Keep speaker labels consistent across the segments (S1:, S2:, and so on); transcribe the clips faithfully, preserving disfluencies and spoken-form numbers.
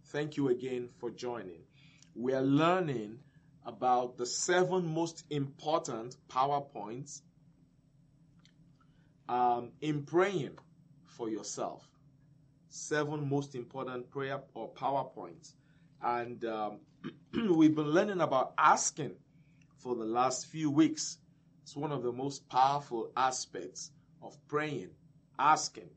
S1: Thank you again for joining. We are learning about the seven most important power points um, in praying for yourself. Seven most important prayer or power points. And um, we've been learning about asking for the last few weeks. It's one of the most powerful aspects of praying, asking.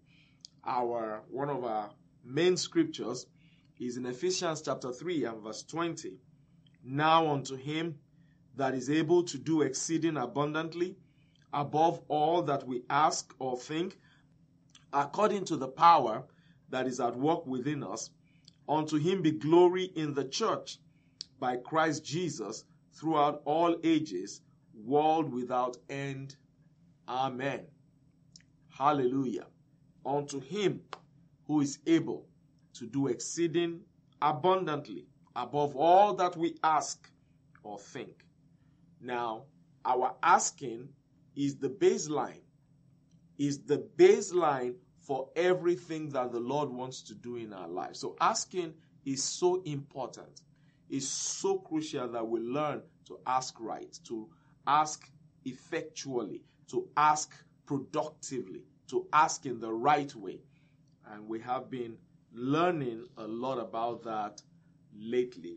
S1: Our one of our main scriptures is in Ephesians chapter three and verse twenty. Now unto him that is able to do exceeding abundantly above all that we ask or think, according to the power that is at work within us, unto him be glory in the church by Christ Jesus throughout all ages, world without end. Amen. Hallelujah. Unto him who is able to do exceeding abundantly above all that we ask or think. Now, our asking is the baseline, is the baseline for everything that the Lord wants to do in our lives. So asking is so important. It's so crucial that we learn to ask right, to ask effectually, to ask productively, to ask in the right way. And we have been learning a lot about that lately.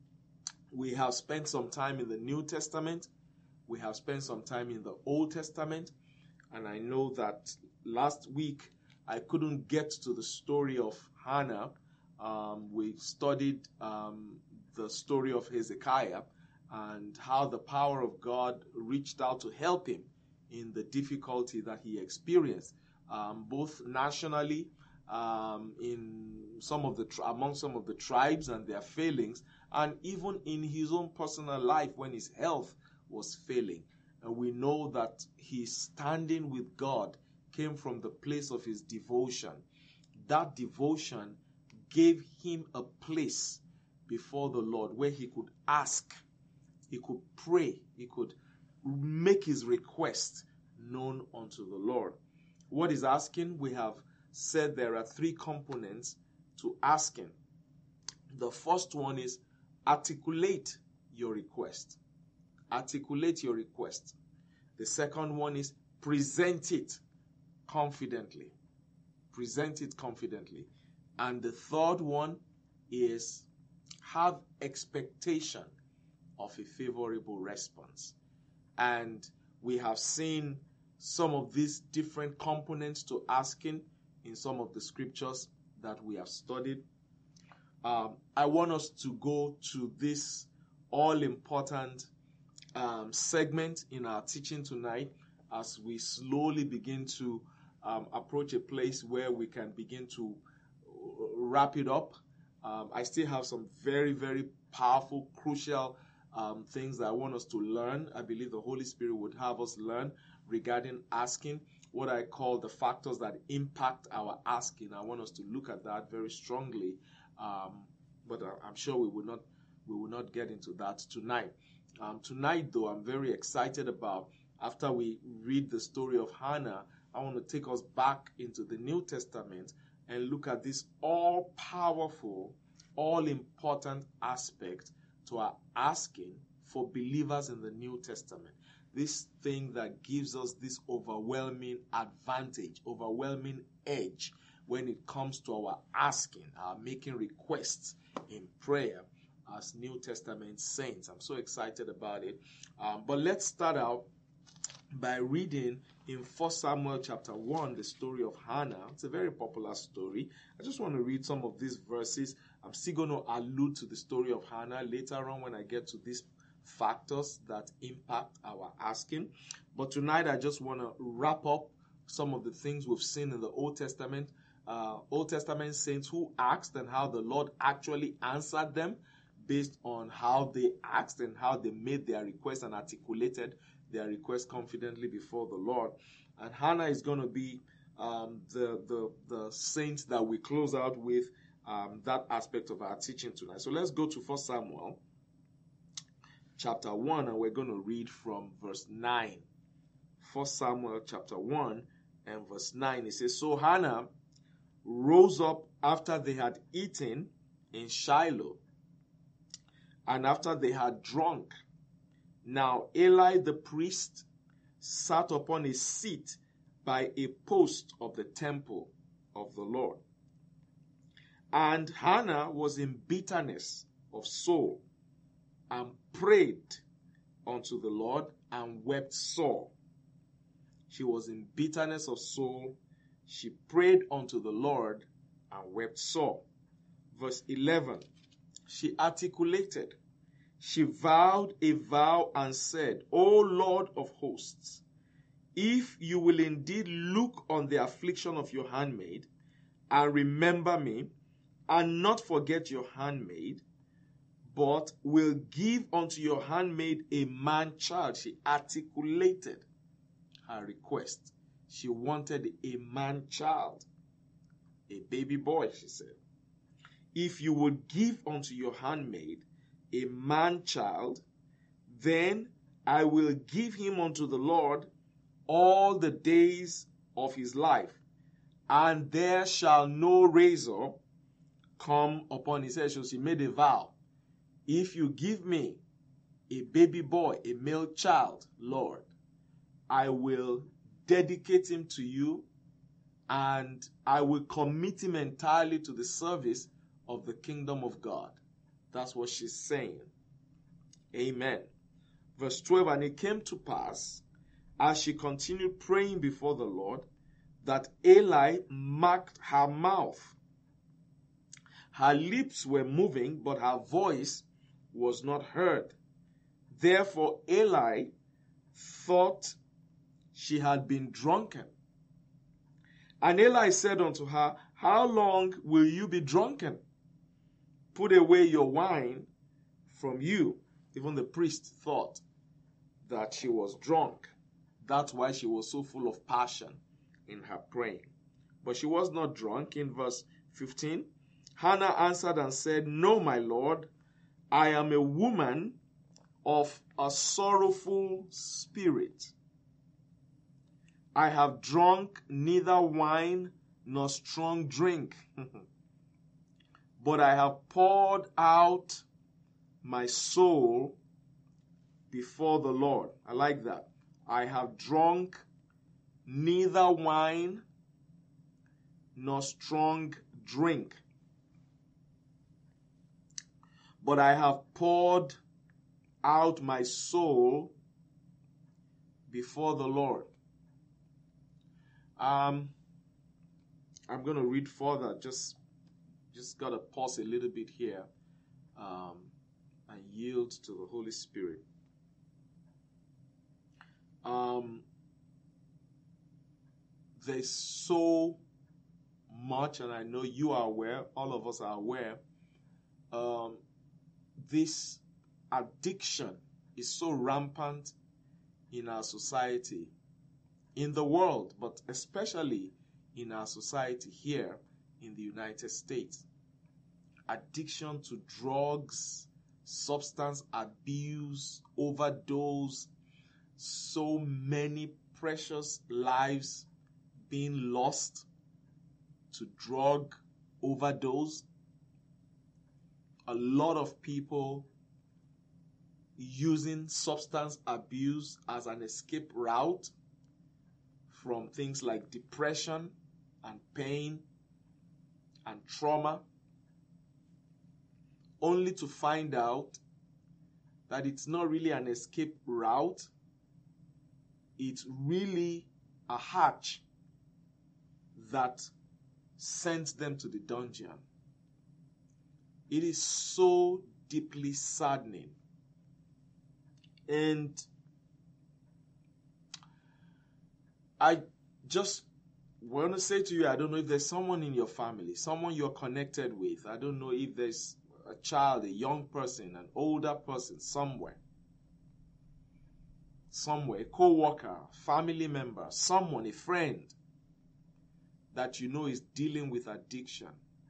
S1: We have spent some time in the New Testament. We have spent some time in the Old Testament. And I know that last week I couldn't get to the story of Hannah. Um, we studied um, the story of Hezekiah and how the power of God reached out to help him in the difficulty that he experienced, um, both nationally, um, in some of the among some of the tribes and their failings, and even in his own personal life when his health was failing. And we know that his standing with God came from the place of his devotion. That devotion gave him a place before the Lord where he could ask, he could pray, he could make his request known unto the Lord. What is asking? We have said there are three components to asking. The first one is articulate your request. Articulate your request. The second one is present it confidently. Present it confidently. And the third one is have expectation of a favorable response. And we have seen some of these different components to asking in some of the scriptures that we have studied. Um, I want us to go to this all-important um, segment in our teaching tonight as we slowly begin to um, approach a place where we can begin to wrap it up. Um, I still have some very, very powerful, crucial um, things that I want us to learn. I believe the Holy Spirit would have us learn regarding asking, what I call the factors that impact our asking. I want us to look at that very strongly, um, but I'm sure we will not we will not get into that tonight. Um, tonight, though, I'm very excited about, after we read the story of Hannah, I want to take us back into the New Testament and look at this all-powerful, all-important aspect to our asking for believers in the New Testament. This thing that gives us this overwhelming advantage, overwhelming edge when it comes to our asking, our making requests in prayer as New Testament saints. I'm so excited about it. Um, but let's start out by reading in First Samuel chapter one, the story of Hannah. It's a very popular story. I just want to read some of these verses. I'm still going to allude to the story of Hannah later on when I get to these factors that impact our asking. But tonight I just want to wrap up some of the things we've seen in the Old Testament. Uh, Old Testament saints who asked and how the Lord actually answered them based on how they asked and how they made their request and articulated their request confidently before the Lord. And Hannah is going to be um, the, the, the saint that we close out with um, that aspect of our teaching tonight. So let's go to First Samuel chapter one, and we're going to read from verse nine. First Samuel chapter one and verse nine. It says, So Hannah rose up after they had eaten in Shiloh. And after they had drunk, now Eli the priest sat upon a seat by a post of the temple of the Lord. And Hannah was in bitterness of soul, and prayed unto the Lord, and wept sore. She was in bitterness of soul. She prayed unto the Lord, and wept sore. Verse eleven, she articulated, she vowed a vow and said, O Lord of hosts, if you will indeed look on the affliction of your handmaid, and remember me, and not forget your handmaid, but will give unto your handmaid a man child. She articulated her request. She wanted a man child, a baby boy, she said. If you would give unto your handmaid a man child, then I will give him unto the Lord all the days of his life, and there shall no razor come upon his head. So she made a vow. If you give me a baby boy, a male child, Lord, I will dedicate him to you, and I will commit him entirely to the service of the kingdom of God. That's what she's saying. Amen. Verse twelve, and it came to pass, as she continued praying before the Lord, that Eli marked her mouth. Her lips were moving, but her voice was not heard. Therefore Eli thought she had been drunken. And Eli said unto her, how long will you be drunken? Put away your wine from you. Even the priest thought that she was drunk. That's why she was so full of passion in her praying. But she was not drunk. In verse fifteen, Hannah answered and said, no, my Lord, I am a woman of a sorrowful spirit. I have drunk neither wine nor strong drink, but I have poured out my soul before the Lord. I like that. I have drunk neither wine nor strong drink, but I have poured out my soul before the Lord. Um, I'm going to read further. Just, just got to pause a little bit here um, and yield to the Holy Spirit. Um, there's so much, and I know you are aware, all of us are aware, um, this addiction is so rampant in our society, in the world, but especially in our society here in the United States. Addiction to drugs, substance abuse, overdose, so many precious lives being lost to drug overdose. A lot of people using substance abuse as an escape route from things like depression and pain and trauma, only to find out that it's not really an escape route. It's really a hatch that sent them to the dungeon. It is so deeply saddening. And I just want to say to you, I don't know if there's someone in your family, someone you're connected with. I don't know if there's a child, a young person, an older person somewhere. Somewhere, a co-worker, family member, someone, a friend that you know is dealing with addiction.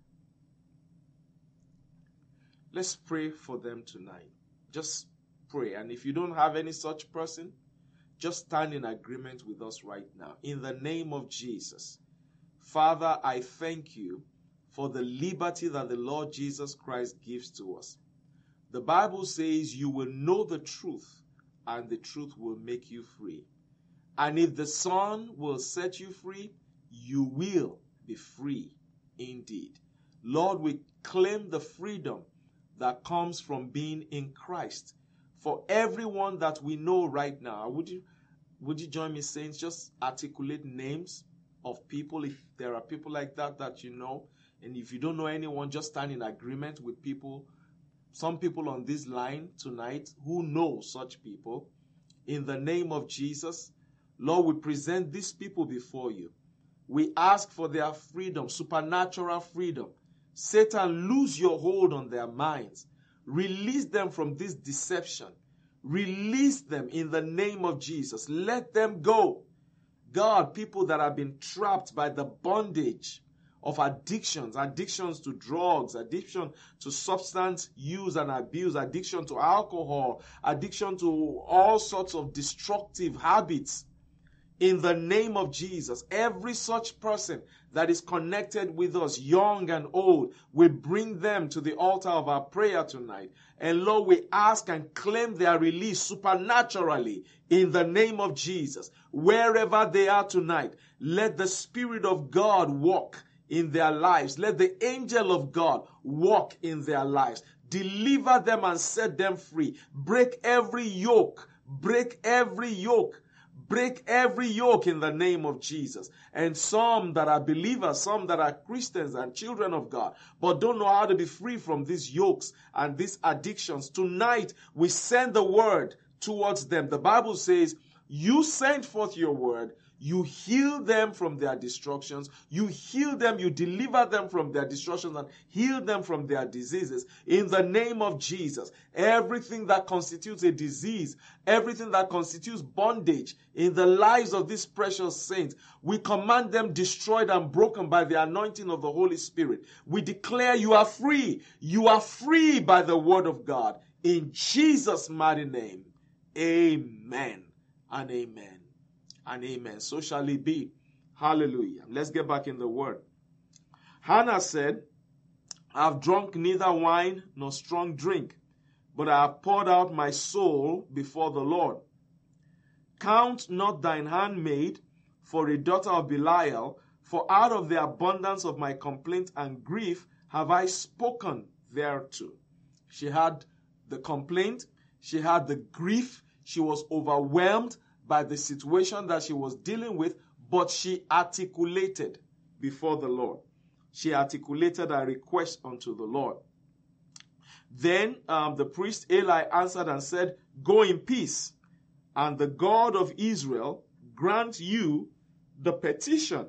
S1: Let's pray for them tonight. Just pray. And if you don't have any such person, just stand in agreement with us right now. In the name of Jesus. Father, I thank you for the liberty that the Lord Jesus Christ gives to us. The Bible says you will know the truth, and the truth will make you free. And if the Son will set you free, you will be free indeed. Lord, we claim the freedom that comes from being in Christ. For everyone that we know right now, would you, would you join me, saints? Just articulate names of people, if there are people like that that you know. And if you don't know anyone, just stand in agreement with people, some people on this line tonight who know such people. In the name of Jesus, Lord, we present these people before you. We ask for their freedom, supernatural freedom. Satan, lose your hold on their minds. Release them from this deception. Release them in the name of Jesus. Let them go. God, people that have been trapped by the bondage of addictions, addictions to drugs, addiction to substance use and abuse, addiction to alcohol, addiction to all sorts of destructive habits. In the name of Jesus, every such person that is connected with us, young and old, we bring them to the altar of our prayer tonight. And Lord, we ask and claim their release supernaturally in the name of Jesus. Wherever they are tonight, let the Spirit of God walk in their lives. Let the angel of God walk in their lives. Deliver them and set them free. Break every yoke. Break every yoke. Break every yoke in the name of Jesus. And some that are believers, some that are Christians and children of God, but don't know how to be free from these yokes and these addictions. Tonight, we send the word towards them. The Bible says, you send forth your word. You heal them from their destructions. You heal them, you deliver them from their destructions and heal them from their diseases. In the name of Jesus, everything that constitutes a disease, everything that constitutes bondage in the lives of these precious saints, we command them destroyed and broken by the anointing of the Holy Spirit. We declare you are free. You are free by the word of God. In Jesus' mighty name, amen and amen. And amen. So shall it be. Hallelujah. Let's get back in the word. Hannah said, I have drunk neither wine nor strong drink, but I have poured out my soul before the Lord. Count not thine handmaid for a daughter of Belial, for out of the abundance of my complaint and grief have I spoken thereto. She had the complaint, she had the grief, she was overwhelmed by the situation that she was dealing with, but she articulated before the Lord. She articulated a request unto the Lord. Then um, the priest Eli answered and said, go in peace, and the God of Israel grant you the petition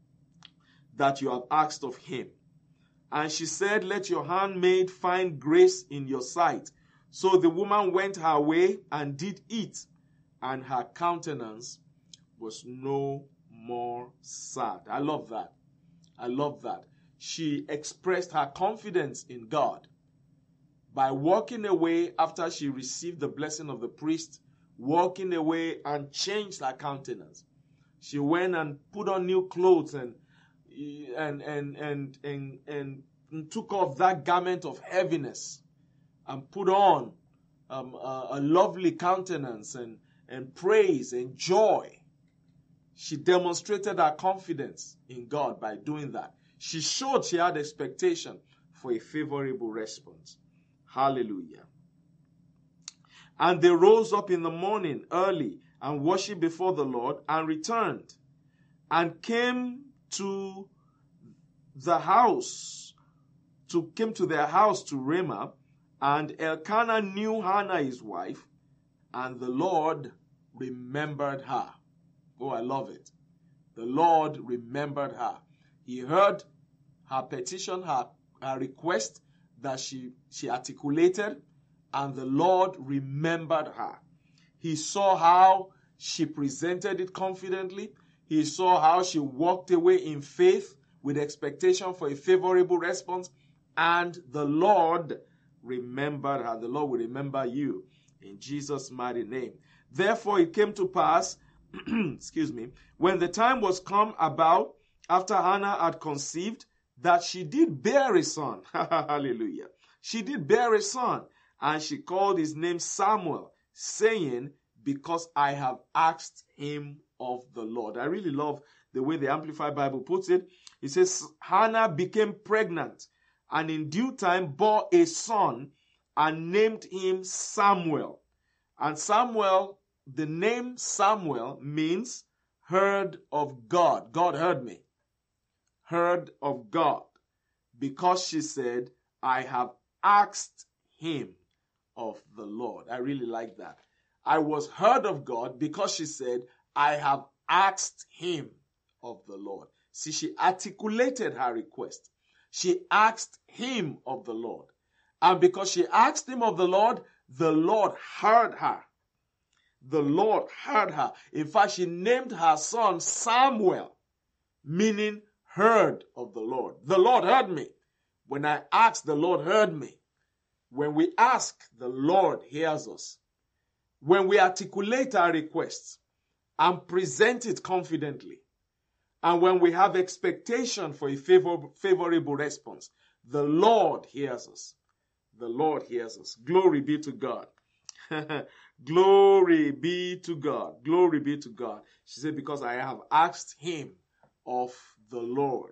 S1: that you have asked of him. And she said, let your handmaid find grace in your sight. So the woman went her way and did eat, and her countenance was no more sad. I love that. I love that. She expressed her confidence in God by walking away after she received the blessing of the priest, walking away and changed her countenance. She went and put on new clothes and and and and and, and, and took off that garment of heaviness and put on um, a, a lovely countenance and and praise and joy. She demonstrated her confidence in God by doing that. She showed she had expectation for a favorable response. Hallelujah. And they rose up in the morning early and worshipped before the Lord and returned and came to the house, to came to their house to Ramah, and Elkanah knew Hannah his wife, and the Lord remembered her. Oh, I love it. The Lord remembered her. He heard her petition, her, her request that she, she articulated, and the Lord remembered her. He saw how she presented it confidently. He saw how she walked away in faith with expectation for a favorable response, and the Lord remembered her. The Lord will remember you in Jesus' mighty name. Therefore it came to pass, excuse me, when the time was come about after Hannah had conceived, that she did bear a son. Hallelujah. She did bear a son, and she called his name Samuel, saying, because I have asked him of the Lord. I really love the way the Amplified Bible puts it. It says, Hannah became pregnant, and in due time bore a son, and named him Samuel. And Samuel, the name Samuel means heard of God. God heard me. Heard of God. Because she said, I have asked him of the Lord. I really like that. I was heard of God because she said, I have asked him of the Lord. See, she articulated her request. She asked him of the Lord. And because she asked him of the Lord, the Lord heard her. The Lord heard her. In fact, she named her son Samuel, meaning heard of the Lord. The Lord heard me. When I asked, the Lord heard me. When we ask, the Lord hears us. When we articulate our requests and present it confidently, and when we have expectation for a favor, favorable response, the Lord hears us. The Lord hears us. Glory be to God. Glory be to God. Glory be to God. She said, because I have asked him of the Lord.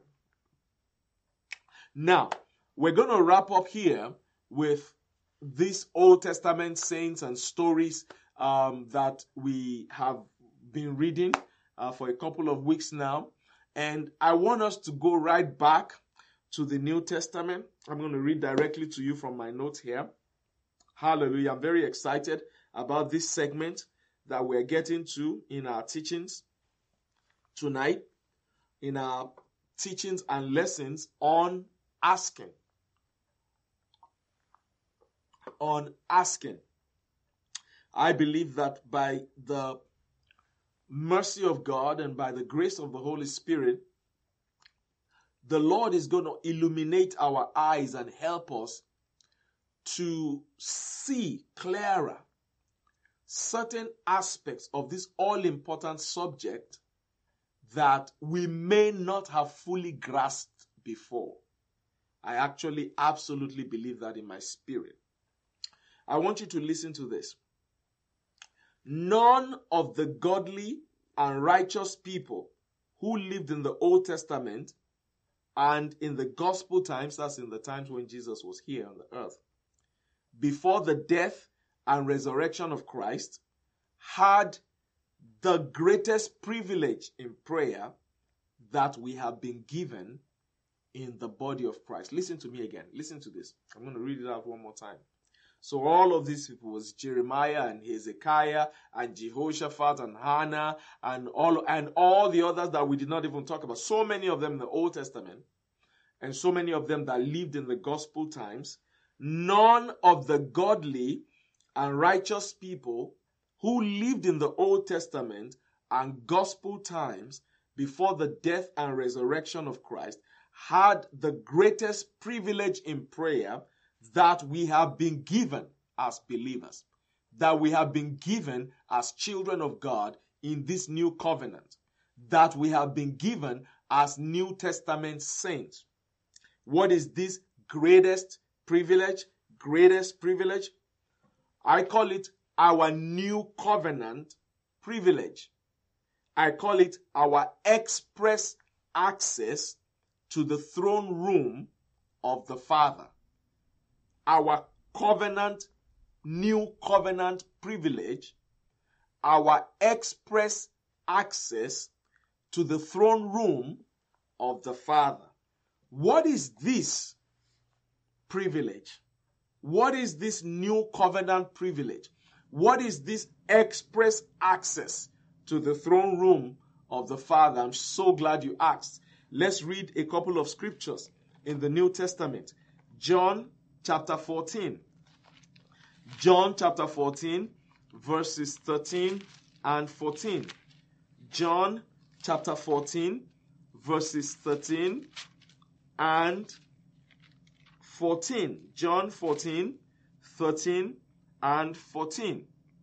S1: Now, we're going to wrap up here with these Old Testament saints and stories um, that we have been reading uh, for a couple of weeks now. And I want us to go right back to the New Testament. I'm going to read directly to you from my notes here. Hallelujah. I'm very excited about this segment that we're getting to in our teachings tonight, in our teachings and lessons on asking. On asking. I believe that by the mercy of God and by the grace of the Holy Spirit, the Lord is going to illuminate our eyes and help us to see clearer certain aspects of this all-important subject that we may not have fully grasped before. I actually absolutely believe that in my spirit. I want you to listen to this. None of the godly and righteous people who lived in the Old Testament and in the gospel times, that's in the times when Jesus was here on the earth, before the death and resurrection of Christ, had the greatest privilege in prayer that we have been given in the body of Christ. Listen to me again. Listen to this. I'm going to read it out one more time. So all of these people was Jeremiah and Hezekiah and Jehoshaphat and Hannah and all and all the others that we did not even talk about. So many of them in the Old Testament and so many of them that lived in the gospel times. None of the godly and righteous people who lived in the Old Testament and gospel times before the death and resurrection of Christ had the greatest privilege in prayer that we have been given as believers, that we have been given as children of God in this new covenant, that we have been given as New Testament saints. What is this greatest privilege? Greatest privilege? I call it our new covenant privilege. I call it our express access to the throne room of the Father. Our covenant, new covenant privilege, our express access to the throne room of the Father. What is this privilege? What is this new covenant privilege? What is this express access to the throne room of the Father? I'm so glad you asked. Let's read a couple of scriptures in the New Testament. John chapter fourteen. John chapter fourteen, verses thirteen and fourteen. John chapter fourteen, verses thirteen and fourteen. John fourteen, thirteen and fourteen.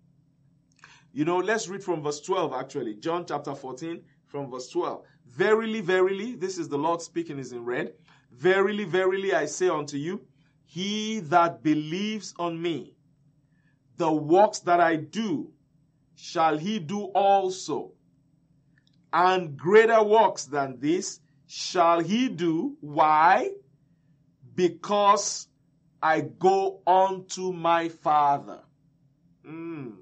S1: You know, let's read from verse twelve actually. John chapter fourteen from verse twelve. Verily, verily, this is the Lord speaking, is in red. Verily, verily, I say unto you, he that believes on me, the works that I do, shall he do also. And greater works than this shall he do. Why? Because I go unto my Father. Mm.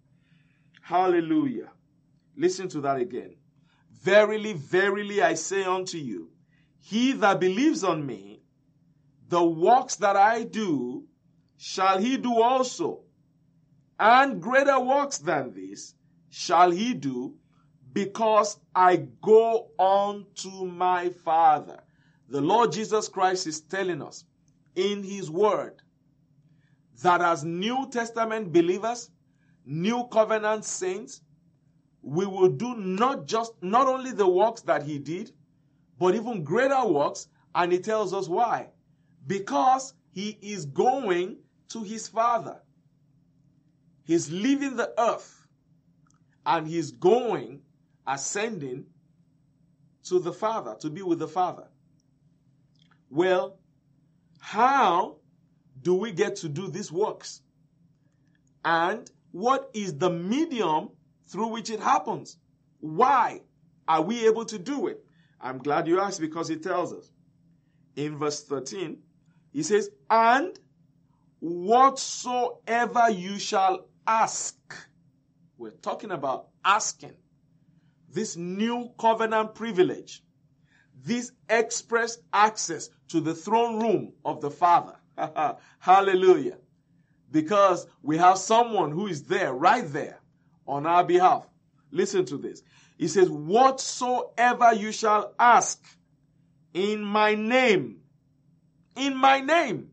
S1: Hallelujah. Listen to that again. Verily, verily, I say unto you, he that believes on me, the works that I do, shall he do also. And greater works than this shall he do, because I go on to my Father. The Lord Jesus Christ is telling us in his word that as New Testament believers, New Covenant saints, we will do not just, not only the works that he did, but even greater works. And he tells us why. Because he is going to his Father. He's leaving the earth and he's going, ascending to the Father, to be with the Father. Well, how do we get to do these works? And what is the medium through which it happens? Why are we able to do it? I'm glad you asked, because he tells us. In verse thirteen, he says, and whatsoever you shall ask. We're talking about asking. This new covenant privilege. This express access to the throne room of the Father. Hallelujah. Because we have someone who is there, right there, on our behalf. Listen to this. He says, whatsoever you shall ask in my name, in my name,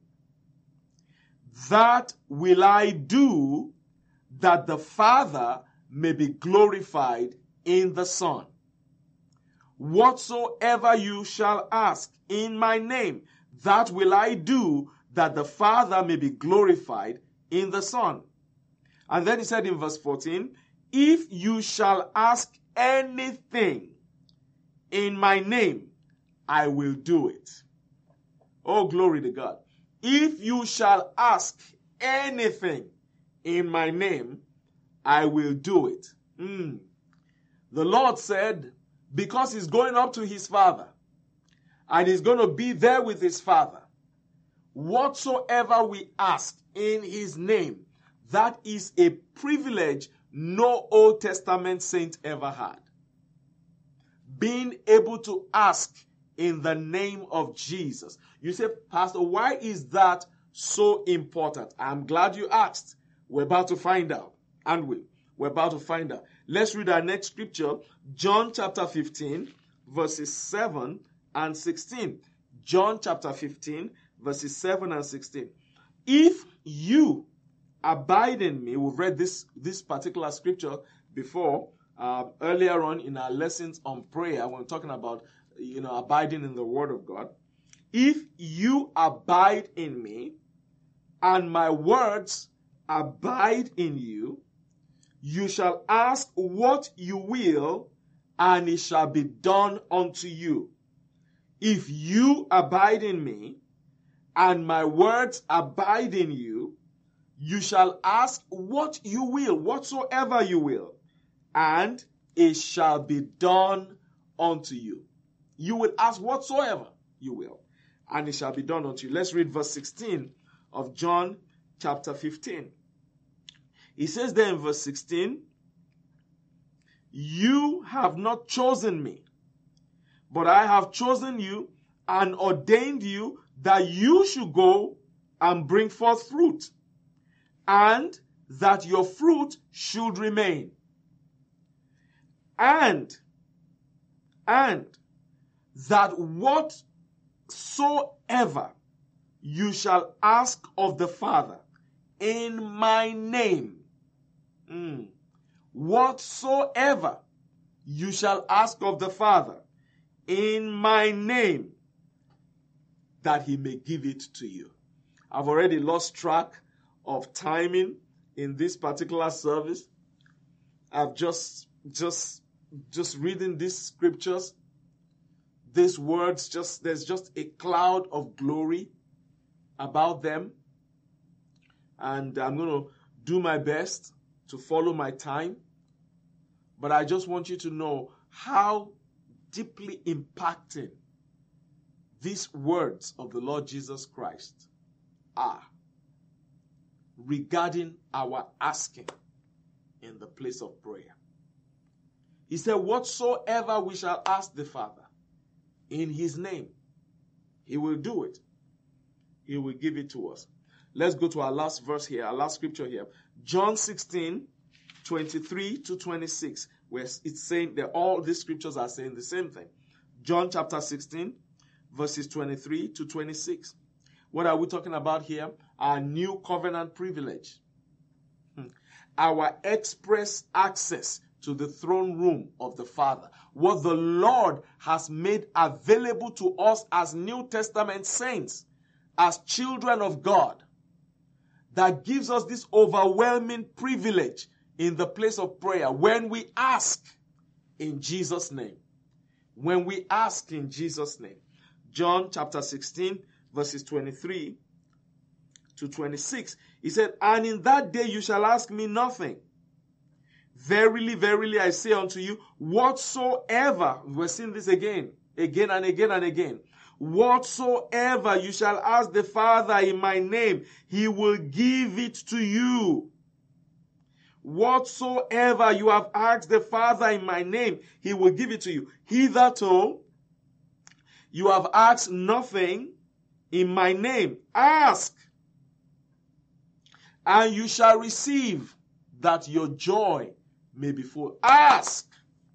S1: that will I do, that the Father may be glorified in the Son. Whatsoever you shall ask in my name, that will I do, that the Father may be glorified in the Son. And then he said in verse fourteen, if you shall ask anything in my name, I will do it. Oh, glory to God. If you shall ask anything in my name, I will do it. Mm. The Lord said, because he's going up to his Father, and he's going to be there with his Father, whatsoever we ask in his name, that is a privilege no Old Testament saint ever had. Being able to ask in the name of Jesus. You say, Pastor, why is that so important? I'm glad you asked. We're about to find out, aren't we? We're about to find out. Let's read our next scripture, John chapter fifteen, verses seven and sixteen. John chapter fifteen, verses seven and sixteen. If you abide in me, we've read this, this particular scripture before, uh, earlier on in our lessons on prayer, when we're talking about, you know, abiding in the Word of God. If you abide in me, and my words abide in you, you shall ask what you will, and it shall be done unto you. If you abide in me, and my words abide in you, you shall ask what you will, whatsoever you will, and it shall be done unto you. You will ask whatsoever you will, and it shall be done unto you. Let's read verse sixteen of John chapter fifteen. He says there in verse sixteen, you have not chosen me, but I have chosen you and ordained you that you should go and bring forth fruit, and that your fruit should remain. And, and that whatsoever you shall ask of the Father in my name, mm, whatsoever you shall ask of the Father in my name, that he may give it to you. I've already lost track of timing in this particular service. I've just, just, just reading these scriptures, these words, just there's just a cloud of glory about them. And I'm going to do my best to follow my time. But I just want you to know how deeply impacting these words of the Lord Jesus Christ are regarding our asking in the place of prayer. He said, whatsoever we shall ask the Father in his name, he will do it. He will give it to us. Let's go to our last verse here, our last scripture here. John sixteen, twenty-three to twenty-six, where it's saying that all these scriptures are saying the same thing. John chapter sixteen, verses twenty-three to twenty-six. What are we talking about here? Our new covenant privilege. Our express access to the throne room of the Father. What the Lord has made available to us as New Testament saints, as children of God, that gives us this overwhelming privilege in the place of prayer when we ask in Jesus' name. When we ask in Jesus' name. John chapter sixteen, verses twenty-three to twenty-six. He said, and in that day you shall ask me nothing. Verily, verily, I say unto you, whatsoever, we're seeing this again, again and again and again. Whatsoever you shall ask the Father in my name, he will give it to you. Whatsoever you have asked the Father in my name, he will give it to you. Hitherto, you have asked nothing in my name. Ask, and you shall receive, that your joy may be full. Ask.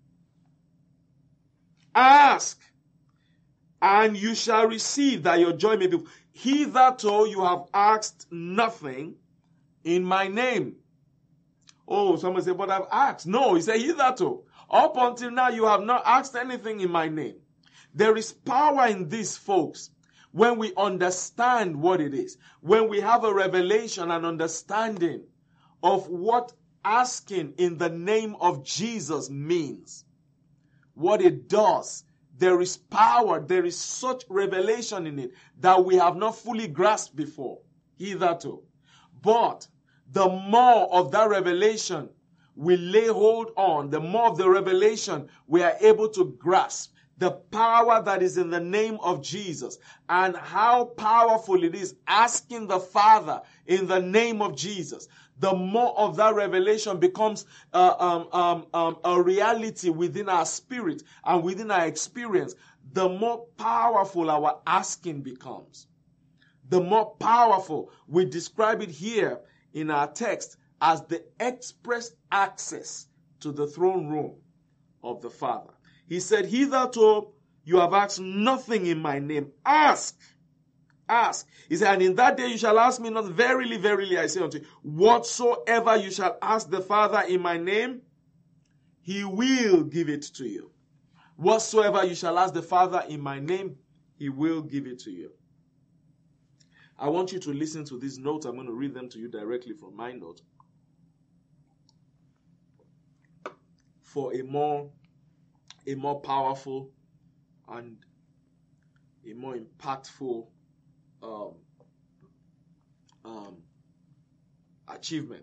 S1: Ask, and you shall receive, that your joy may be full. Hitherto you have asked nothing in my name. Oh, someone say, but I've asked. No, he said hitherto. Up until now you have not asked anything in my name. There is power in this, folks, when we understand what it is. When we have a revelation and understanding of what asking in the name of Jesus means. What it does. There is power. There is such revelation in it that we have not fully grasped before. Hitherto. But the more of that revelation we lay hold on, the more of the revelation we are able to grasp. The power that is in the name of Jesus and how powerful it is asking the Father in the name of Jesus. The more of that revelation becomes uh, um, um, um, a reality within our spirit and within our experience, the more powerful our asking becomes. The more powerful, we describe it here in our text as the express access to the throne room of the Father. He said, hitherto you have asked nothing in my name. Ask. Ask. He said, and in that day you shall ask me not. Verily, verily, I say unto you, whatsoever you shall ask the Father in my name, he will give it to you. Whatsoever you shall ask the Father in my name, he will give it to you. I want you to listen to these notes. I'm going to read them to you directly from my note. For a more a more powerful and a more impactful um, um, achievement.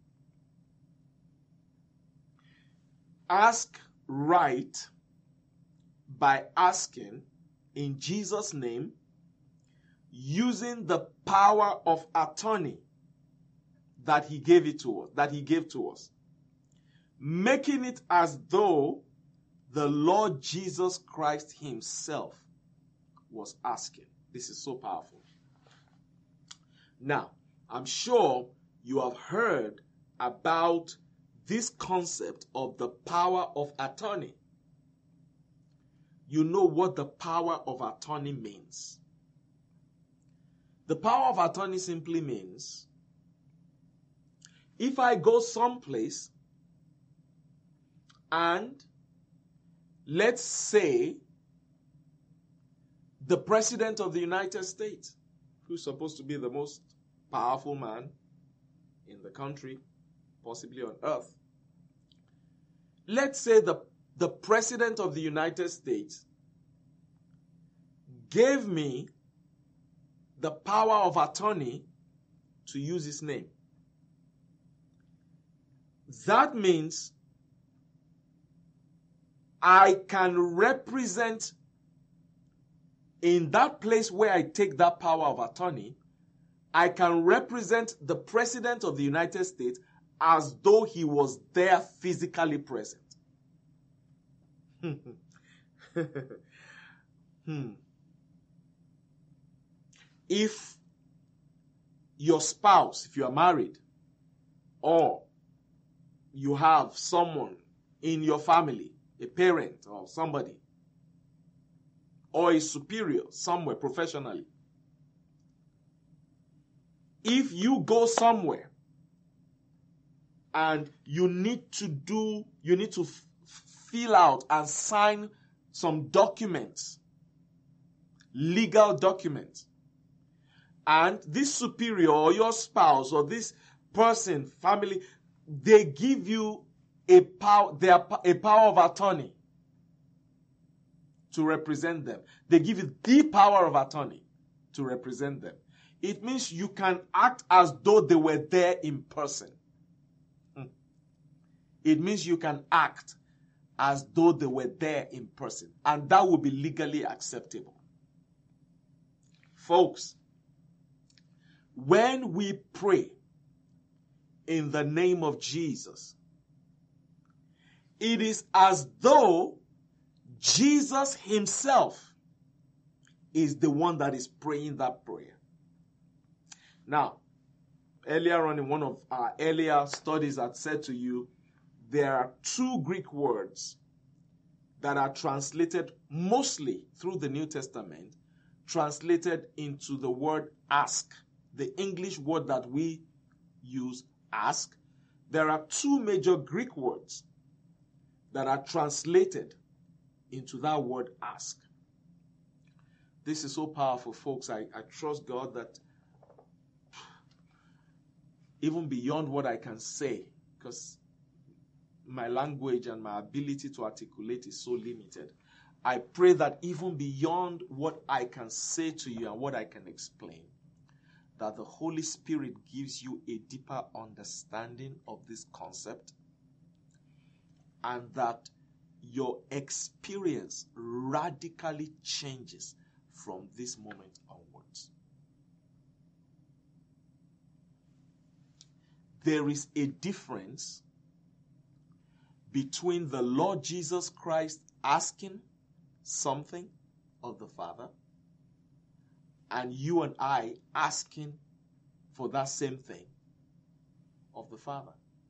S1: Ask right by asking in Jesus' name, using the power of attorney that he gave it to us, that he gave to us, making it as though the Lord Jesus Christ himself was asking. This is so powerful. Now, I'm sure you have heard about this concept of the power of attorney. You know what the power of attorney means. The power of attorney simply means if I go someplace and let's say the President of the United States, who's supposed to be the most powerful man in the country, possibly on earth. Let's say the, the President of the United States gave me the power of attorney to use his name. That means I can represent in that place where I take that power of attorney, I can represent the President of the United States as though he was there physically present. hmm. If your spouse, if you are married, or you have someone in your family, a parent or somebody, or a superior somewhere professionally, if you go somewhere and you need to do, you need to f- fill out and sign some documents, legal documents, and this superior or your spouse or this person, family, they give you a power, their, a power of attorney to represent them. They give you the power of attorney to represent them. It means you can act as though they were there in person. It means you can act as though they were there in person. And that will be legally acceptable. Folks, when we pray in the name of Jesus, it is as though Jesus himself is the one that is praying that prayer. Now, earlier on in one of our earlier studies, I said to you, there are two Greek words that are translated mostly through the New Testament, translated into the word ask. The English word that we use, ask. There are two major Greek words that are translated into that word ask. This is so powerful, folks. I, I trust God that even beyond what I can say, because my language and my ability to articulate is so limited, I pray that even beyond what I can say to you and what I can explain, that the Holy Spirit gives you a deeper understanding of this concept, and that your experience radically changes from this moment onwards. There is a difference between the Lord Jesus Christ asking something of the Father and you and I asking for that same thing of the Father.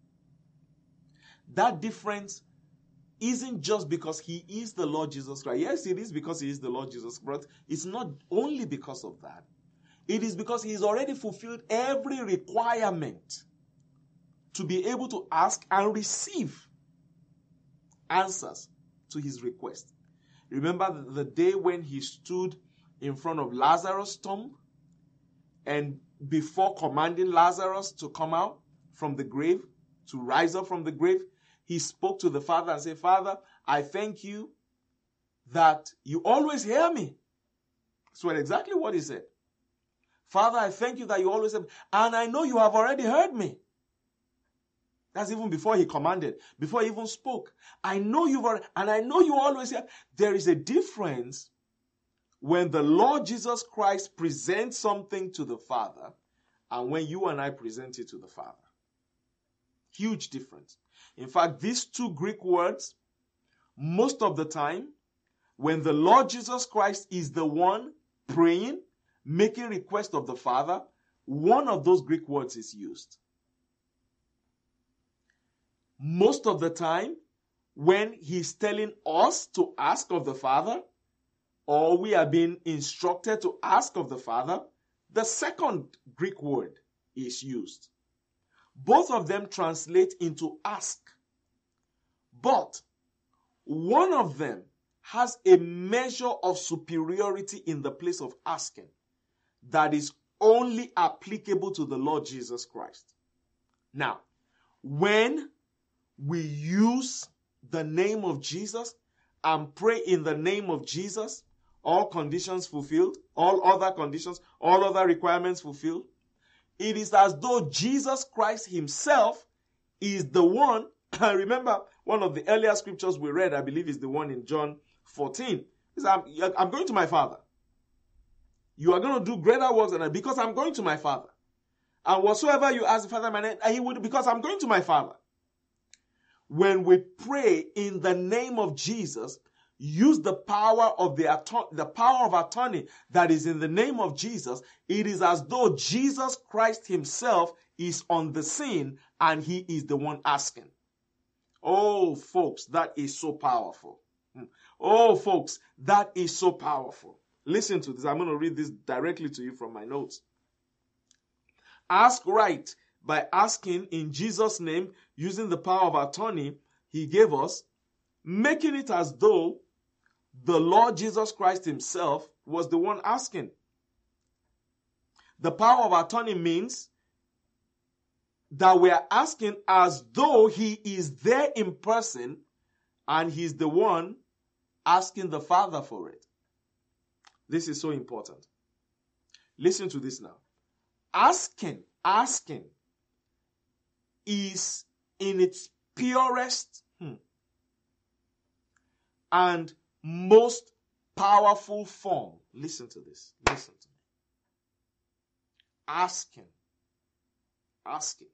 S1: That difference isn't just because he is the Lord Jesus Christ. Yes, it is because he is the Lord Jesus Christ. It's not only because of that. It is because he's already fulfilled every requirement to be able to ask and receive answers to his request. Remember the day when he stood in front of Lazarus' tomb, and before commanding Lazarus to come out from the grave, to rise up from the grave, he spoke to the Father and said, Father, I thank you that you always hear me. So exactly what he said. Father, I thank you that you always hear me, and I know you have already heard me. That's even before he commanded, before he even spoke. I know you've already, and I know you always hear. There is a difference when the Lord Jesus Christ presents something to the Father and when you and I present it to the Father. Huge difference. In fact, these two Greek words, most of the time, when the Lord Jesus Christ is the one praying, making request of the Father, one of those Greek words is used. Most of the time, when he's telling us to ask of the Father, or we are being instructed to ask of the Father, the second Greek word is used. Both of them translate into ask. But one of them has a measure of superiority in the place of asking that is only applicable to the Lord Jesus Christ. Now, when we use the name of Jesus and pray in the name of Jesus, all conditions fulfilled, all other conditions, all other requirements fulfilled. It is as though Jesus Christ himself is the one. I remember one of the earlier scriptures we read, I believe is the one in John fourteen. He said, I'm, I'm going to my Father. You are going to do greater works than I, because I'm going to my Father. And whatsoever you ask the Father in my name, he will, because I'm going to my Father. When we pray in the name of Jesus, use the power of the, the power of attorney that is in the name of Jesus, it is as though Jesus Christ himself is on the scene and he is the one asking. Oh, folks, that is so powerful. Oh, folks, that is so powerful. Listen to this. I'm going to read this directly to you from my notes. Ask right by asking in Jesus' name, using the power of attorney he gave us, making it as though the Lord Jesus Christ himself was the one asking. The power of attorney means that we are asking as though he is there in person and he's the one asking the Father for it. This is so important. Listen to this now. Asking, asking is in its purest hmm, and most powerful form. Listen to this. Listen to me. Asking, asking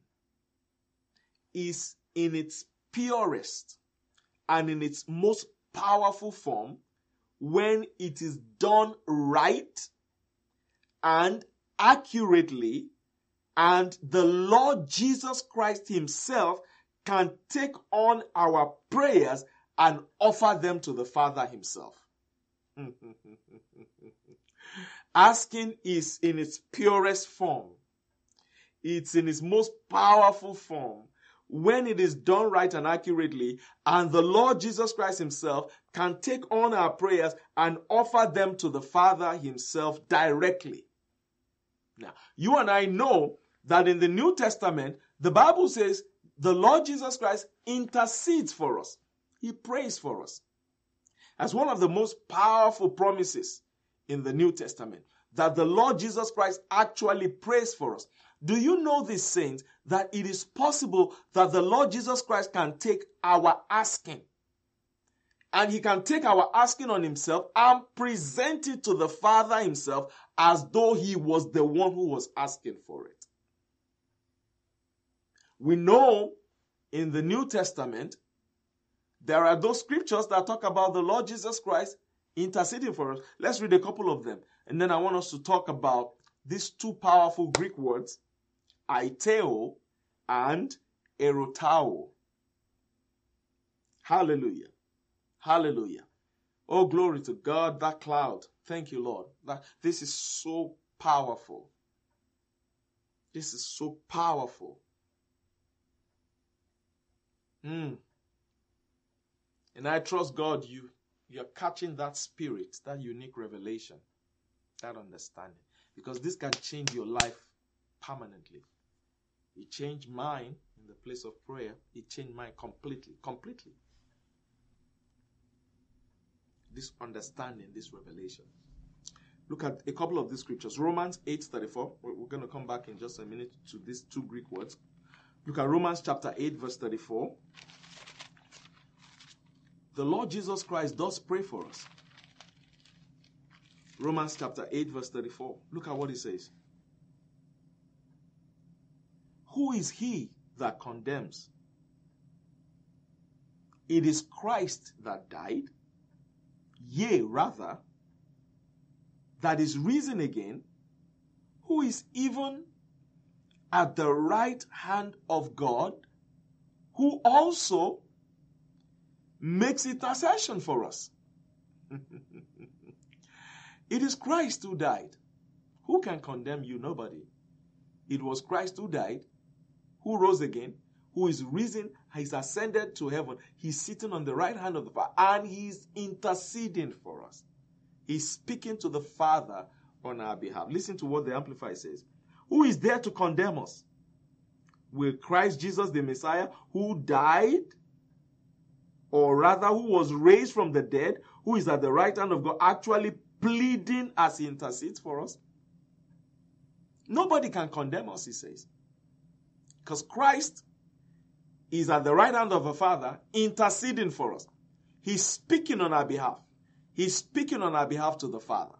S1: is in its purest and in its most powerful form when it is done right and accurately, and the Lord Jesus Christ himself can take on our prayers and offer them to the Father himself. Asking is in its purest form. It's in its most powerful form when it is done right and accurately, and the Lord Jesus Christ himself can take on our prayers and offer them to the Father himself directly. Now, you and I know that in the New Testament, the Bible says the Lord Jesus Christ intercedes for us. He prays for us. As one of the most powerful promises in the New Testament, that the Lord Jesus Christ actually prays for us. Do you know this, saints, that it is possible that the Lord Jesus Christ can take our asking, and he can take our asking on himself and present it to the Father himself as though he was the one who was asking for it? We know in the New Testament, there are those scriptures that talk about the Lord Jesus Christ interceding for us. Let's read a couple of them. And then I want us to talk about these two powerful Greek words, aiteo and erotao. Hallelujah. Hallelujah. Oh, glory to God, that cloud. Thank you, Lord. That, this is so powerful. This is so powerful. Mm. And I trust God, you, you're catching that spirit, that unique revelation, that understanding. Because this can change your life permanently. It changed mine in the place of prayer. It changed mine completely, completely. This understanding, this revelation. Look at a couple of these scriptures. Romans eight thirty-four. We're going to come back in just a minute to these two Greek words. Look at Romans chapter eight, verse thirty-four. The Lord Jesus Christ does pray for us. Romans chapter eight, verse thirty-four. Look at what he says. Who is he that condemns? It is Christ that died, yea, rather, that is risen again, who is even at the right hand of God, who also makes intercession for us. It is Christ who died. Who can condemn you? Nobody. It was Christ who died, who rose again, who is risen, he's ascended to heaven. He's sitting on the right hand of the Father, and he's interceding for us. He's speaking to the Father on our behalf. Listen to what the Amplifier says. Who is there to condemn us? Will Christ Jesus, the Messiah, who died, or rather who was raised from the dead, who is at the right hand of God, actually pleading as he intercedes for us. Nobody can condemn us, he says. Because Christ is at the right hand of the Father interceding for us. He's speaking on our behalf. He's speaking on our behalf to the Father.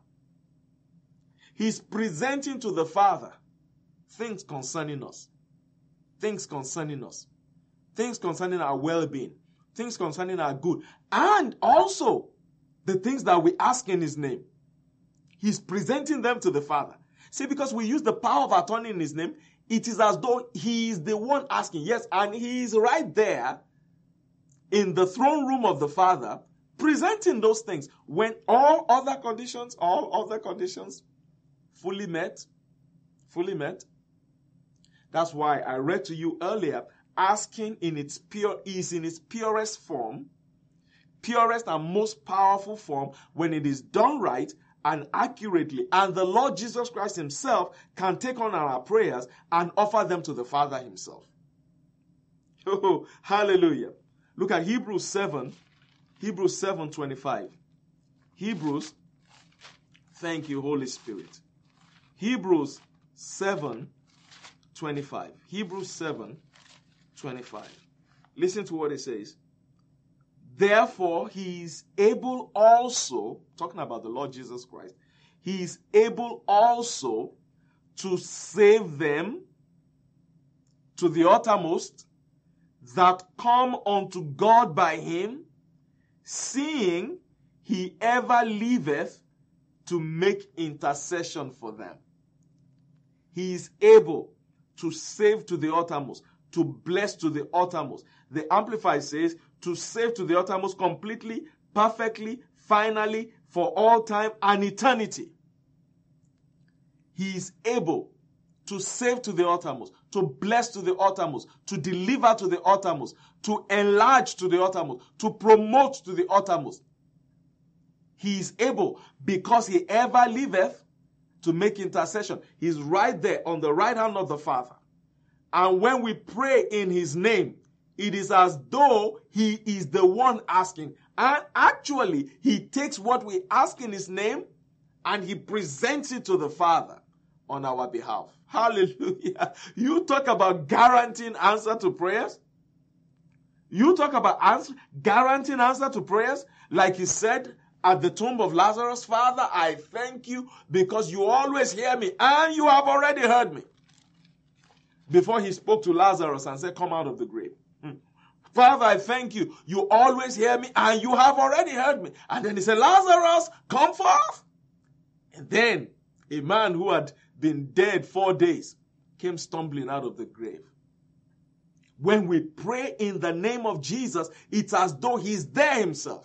S1: He's presenting to the Father things concerning us. Things concerning us. Things concerning our well-being. Things concerning our good. And also the things that we ask in his name. He's presenting them to the Father. See, because we use the power of attorney in his name, it is as though he is the one asking. Yes, and he is right there in the throne room of the Father, presenting those things. When all other conditions, all other conditions fully met, fully met. That's why I read to you earlier, asking in its pure is in its purest form, purest and most powerful form when it is done right and accurately. And the Lord Jesus Christ himself can take on our prayers and offer them to the Father himself. Oh, hallelujah. Look at Hebrews seven, Hebrews seven twenty-five. Hebrews, thank you, Holy Spirit. Hebrews seven twenty-five. Hebrews seven twenty-five. Listen to what it says. Therefore, he is able also, talking about the Lord Jesus Christ, he is able also to save them to the uttermost that come unto God by him, seeing he ever liveth to make intercession for them. He is able to save to the uttermost, to bless to the uttermost. The Amplified says, to save to the uttermost completely, perfectly, finally, for all time and eternity. He is able to save to the uttermost, to bless to the uttermost, to deliver to the uttermost, to enlarge to the uttermost, to promote to the uttermost. He is able because he ever liveth to make intercession. He's right there on the right hand of the Father. And when we pray in his name, it is as though he is the one asking. And actually, he takes what we ask in his name and he presents it to the Father on our behalf. Hallelujah. You talk about guaranteeing answer to prayers. You talk about answer, guaranteeing answer to prayers. Like he said at the tomb of Lazarus, Father, I thank you because you always hear me and you have already heard me. Before he spoke to Lazarus and said, come out of the grave. Father, I thank you. You always hear me and you have already heard me. And then he said, Lazarus, come forth. And then a man who had been dead four days came stumbling out of the grave. When we pray in the name of Jesus, it's as though he's there himself.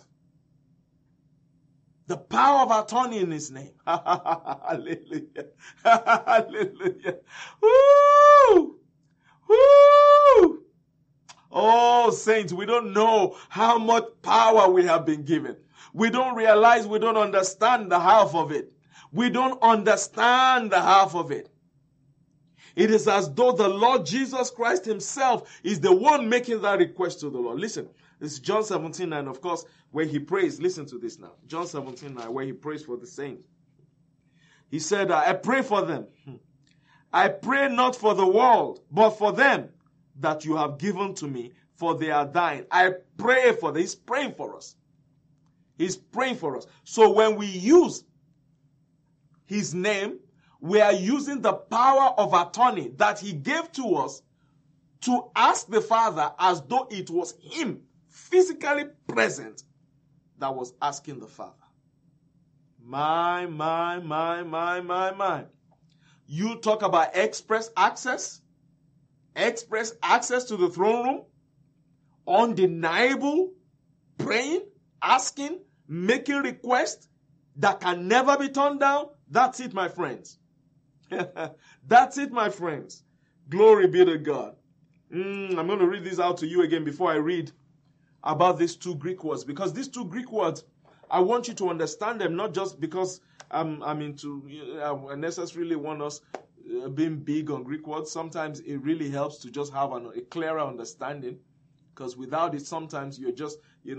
S1: The power of attorney in his name. Hallelujah. Hallelujah. Woo! Woo! Oh, saints, we don't know how much power we have been given. We don't realize, we don't understand the half of it. We don't understand the half of it. It is as though the Lord Jesus Christ himself is the one making that request to the Lord. Listen, this is John seventeen nine, of course, where he prays. Listen to this now. John seventeen nine, where he prays for the saints. He said, I pray for them. I pray not for the world, but for them that you have given to me, for they are thine. I pray for them. He's praying for us. He's praying for us. So when we use his name, we are using the power of attorney that he gave to us to ask the Father as though it was him physically present that was asking the Father. My, my, my, my, my, my. You talk about express access, express access to the throne room, undeniable praying, asking, making requests that can never be turned down. That's it, my friends. That's it, my friends. Glory be to God. Mm, I'm going to read this out to you again before I read about these two Greek words, because these two Greek words, I want you to understand them, not just because I'm, I'm into, I necessarily want us uh, being big on Greek words. Sometimes it really helps to just have an, a clearer understanding, because without it, sometimes you're just, you know,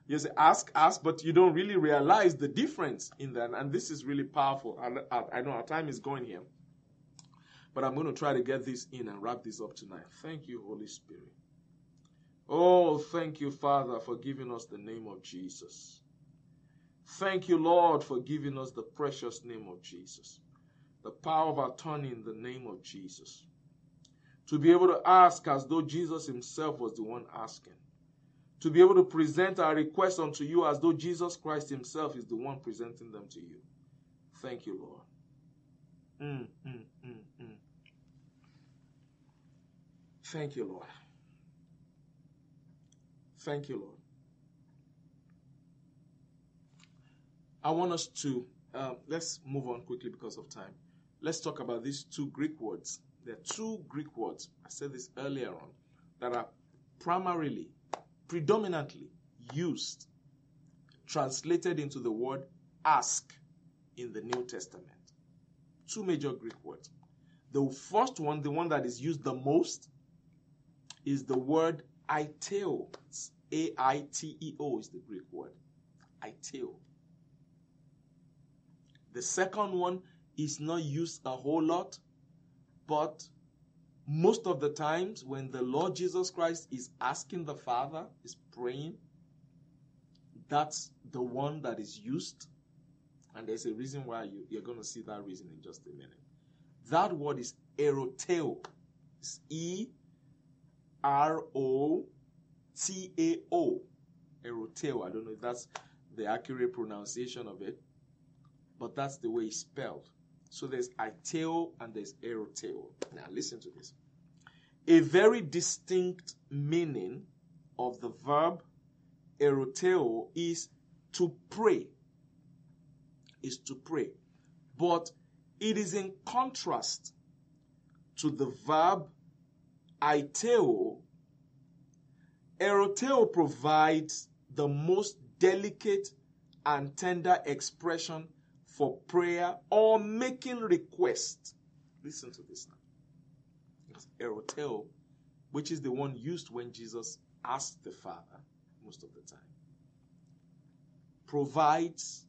S1: You say, ask, ask, but you don't really realize the difference in that. And this is really powerful. And I know our time is going here. But I'm going to try to get this in and wrap this up tonight. Thank you, Holy Spirit. Oh, thank you, Father, for giving us the name of Jesus. Thank you, Lord, for giving us the precious name of Jesus. The power of attorney in the name of Jesus. To be able to ask as though Jesus himself was the one asking. To be able to present our requests unto you as though Jesus Christ himself is the one presenting them to you. Thank you, Lord. Mm, mm, mm, mm. Thank you, Lord. Thank you, Lord. I want us to, um, let's move on quickly because of time. Let's talk about these two Greek words. There are two Greek words, I said this earlier on, that are primarily, predominantly used, translated into the word ask in the New Testament. Two major Greek words. The first one, the one that is used the most, is the word aiteo. A I T E O is the Greek word. Aiteo. The second one is not used a whole lot, but most of the times when the Lord Jesus Christ is asking the Father, is praying, that's the one that is used. And there's a reason why you, you're going to see that reason in just a minute. That word is eroteo. It's E R O T A O. Eroteo. I don't know if that's the accurate pronunciation of it, but that's the way it's spelled. So there's aiteo and there's eroteo. Now listen to this. A very distinct meaning of the verb eroteo is to pray. Is to pray. But it is in contrast to the verb aiteo. Eroteo provides the most delicate and tender expression for prayer or making request. Listen to this now. It's eroteo, which is the one used when Jesus asked the Father most of the time, provides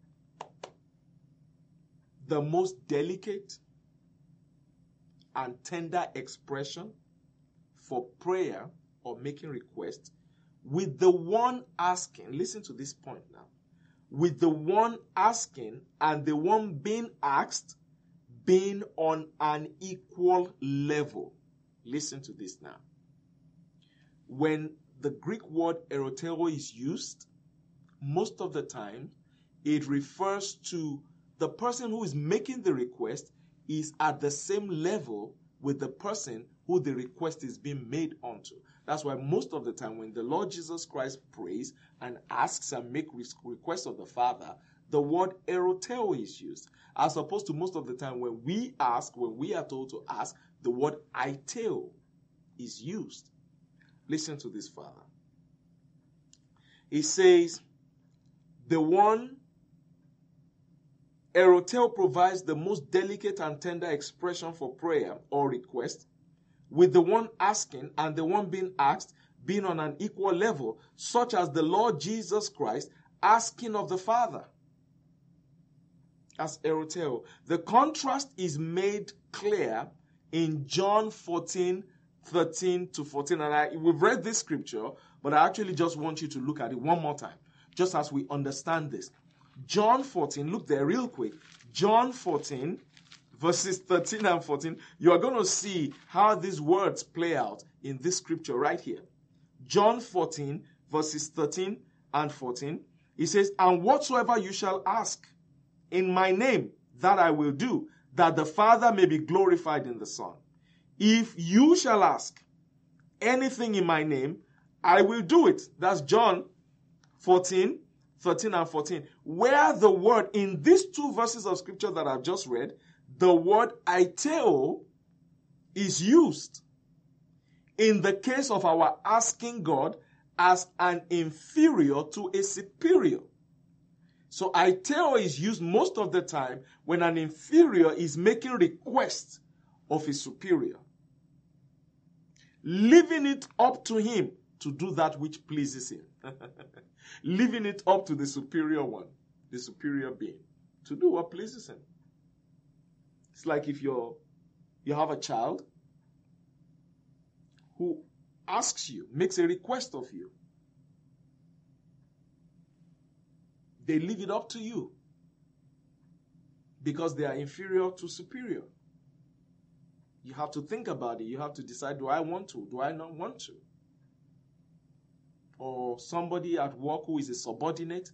S1: the most delicate and tender expression for prayer or making request with the one asking. Listen to this point now. With the one asking and the one being asked being on an equal level. Listen to this now. When the Greek word eroteo is used, most of the time it refers to the person who is making the request is at the same level with the person who the request is being made onto. That's why most of the time when the Lord Jesus Christ prays and asks and makes requests of the Father, the word eroteo is used. As opposed to most of the time when we ask, when we are told to ask, the word aiteo is used. Listen to this, Father. He says, the one, eroteo provides the most delicate and tender expression for prayer or request, with the one asking and the one being asked being on an equal level, such as the Lord Jesus Christ asking of the Father. As eroteo. The contrast is made clear in John fourteen, thirteen to fourteen. And I, we've read this scripture, but I actually just want you to look at it one more time, just as we understand this. John fourteen, look there real quick. John fourteen, verses thirteen and fourteen. You are going to see how these words play out in this scripture right here. John fourteen, verses thirteen and fourteen. It says, and whatsoever you shall ask in my name, that I will do, that the Father may be glorified in the Son. If you shall ask anything in my name, I will do it. That's John fourteen, thirteen and fourteen. Where the word, in these two verses of scripture that I've just read, the word aiteo is used in the case of our asking God as an inferior to a superior. So aiteo is used most of the time when an inferior is making request of a superior, leaving it up to him to do that which pleases him. Leaving it up to the superior one, the superior being, to do what pleases him. It's like if you're, you have a child who asks you, makes a request of you. They leave it up to you because they are inferior to superior. You have to think about it. You have to decide, do I want to? Do I not want to? Or somebody at work who is a subordinate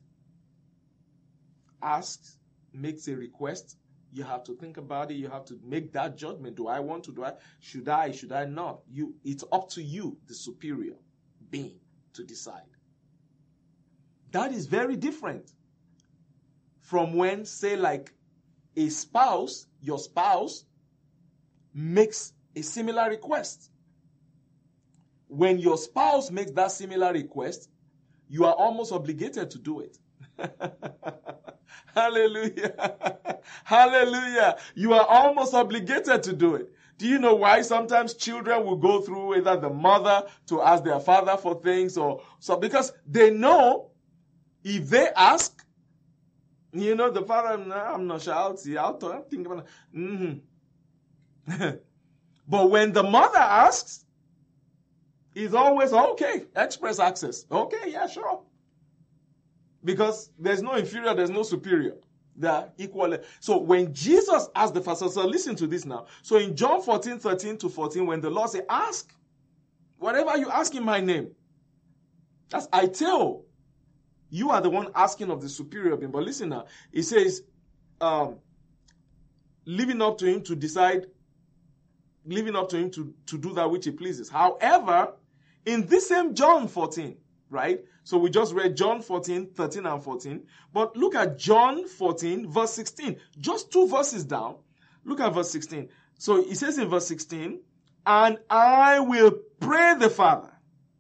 S1: asks, makes a request. You have to think about it. You have to make that judgment. Do I want to? Do I? Should I? Should I not? You. It's up to you, the superior being, to decide. That is very different from when, say, like a spouse, your spouse, makes a similar request. When your spouse makes that similar request, you are almost obligated to do it. Hallelujah. Hallelujah. You are almost obligated to do it. Do you know why sometimes children will go through either the mother to ask their father for things or so? Because they know if they ask, you know, the father, no, I'm not sure, I'll see, I'll talk, I'm thinking about it. Mm-hmm. But when the mother asks, it's always, okay, express access. Okay, yeah, sure. Because there's no inferior, there's no superior. They are equal. So when Jesus asked the Father, so listen to this now. So in John fourteen, thirteen to fourteen, when the Lord said, ask, whatever you ask in my name, that's I tell. You are the one asking of the superior being. But listen now, it says, um, leaving up to him to decide, leaving up to him to, to do that which he pleases. However, in this same John fourteen, right? So we just read John fourteen, thirteen and fourteen. But look at John fourteen, verse sixteen. Just two verses down. Look at verse sixteen. So it says in verse sixteen, and I will pray the Father.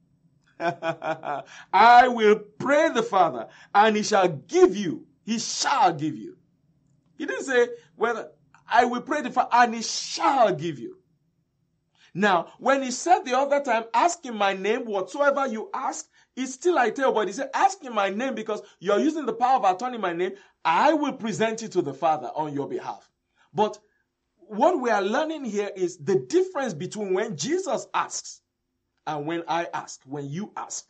S1: I will pray the Father, and he shall give you. He shall give you. He didn't say whether I will pray the Father, and he shall give you. Now, when he said the other time, ask in my name, whatsoever you ask, it's still I tell you, but he said, ask in my name because you're using the power of attorney in my name. I will present it to the Father on your behalf. But what we are learning here is the difference between when Jesus asks and when I ask, when you ask.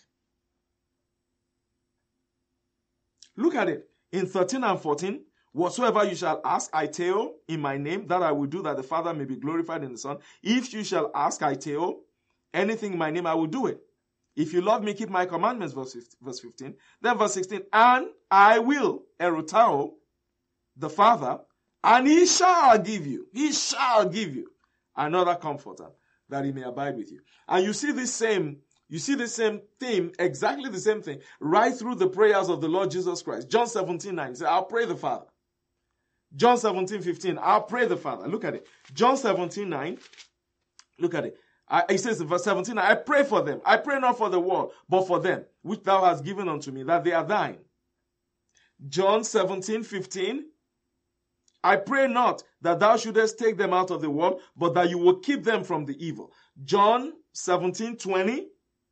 S1: Look at it. In thirteen and fourteen, whatsoever you shall ask, I tell in my name, that I will do, that the Father may be glorified in the Son. If you shall ask, I tell, anything in my name, I will do it. If you love me, keep my commandments, verse fifteen. Then verse sixteen, and I will, erotao, the Father, and he shall give you, he shall give you another comforter, that he may abide with you. And you see this same, you see the same theme, exactly the same thing, right through the prayers of the Lord Jesus Christ. John seventeen, nine, he said, I'll pray the Father. John seventeen, fifteen, I'll pray the Father. Look at it. John seventeen, nine, look at it. I, he says in verse seventeen, I pray for them. I pray not for the world, but for them, which thou hast given unto me, that they are thine. John seventeen, fifteen, I pray not that thou shouldest take them out of the world, but that you will keep them from the evil. John seventeen, twenty,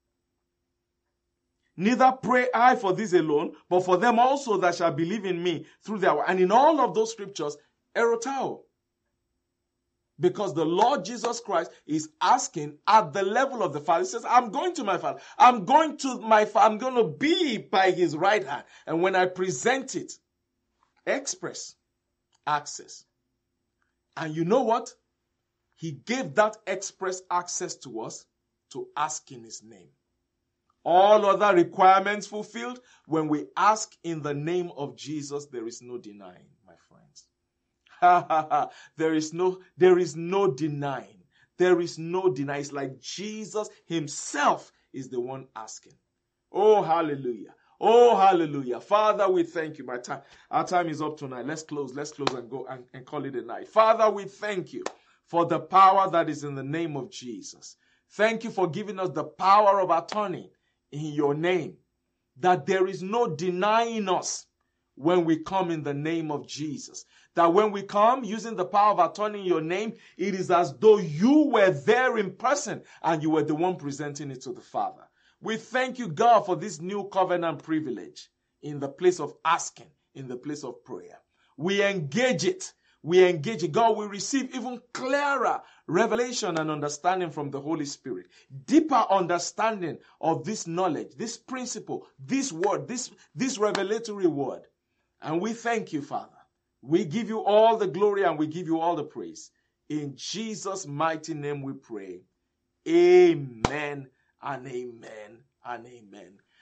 S1: neither pray I for this alone, but for them also that shall believe in me through their word. And in all of those scriptures, erotao. Because the Lord Jesus Christ is asking at the level of the Father. He says, I'm going to my Father. I'm going to my Father. I'm going to be by his right hand. And when I present it, express access. And you know what? He gave that express access to us to ask in his name. All other requirements fulfilled. When we ask in the name of Jesus, there is no denying, my friends. there is no, there is no denying. There is no denying. It's like Jesus himself is the one asking. Oh, hallelujah. Oh, hallelujah. Father, we thank you. My time, our time is up tonight. Let's close. Let's close and go and, and call it a night. Father, we thank you for the power that is in the name of Jesus. Thank you for giving us the power of attorney in your name, that there is no denying us when we come in the name of Jesus. That when we come using the power of attorney in your name, it is as though you were there in person and you were the one presenting it to the Father. We thank you, God, for this new covenant privilege in the place of asking, in the place of prayer. We engage it. We engage it. God, we receive even clearer revelation and understanding from the Holy Spirit. Deeper understanding of this knowledge, this principle, this word, this, this revelatory word. And we thank you, Father. We give you all the glory and we give you all the praise. In Jesus' mighty name we pray. Amen and amen and amen.